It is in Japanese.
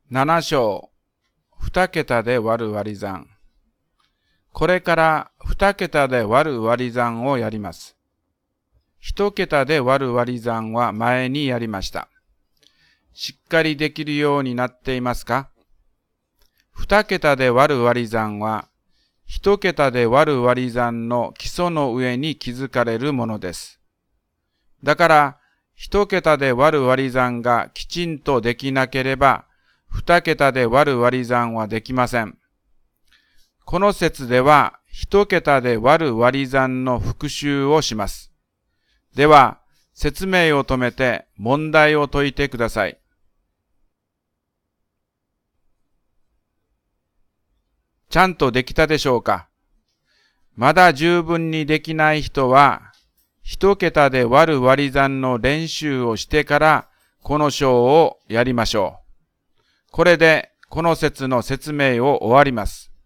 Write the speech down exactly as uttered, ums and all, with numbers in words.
なな章、二桁で割る割り算。これから二桁で割る割り算をやります。一桁で割る割り算は前にやりました。しっかりできるようになっていますか？二桁で割る割り算は、一桁で割る割り算の基礎の上に築かれるものです。だから、一桁で割る割り算がきちんとできなければ、二桁で割る割り算はできません。この説では、一桁で割る割り算の復習をします。では、説明を止めて問題を解いてください。ちゃんとできたでしょうか？まだ十分にできない人は、一桁で割る割り算の練習をしてから、この章をやりましょう。これで、この説の説明を終わります。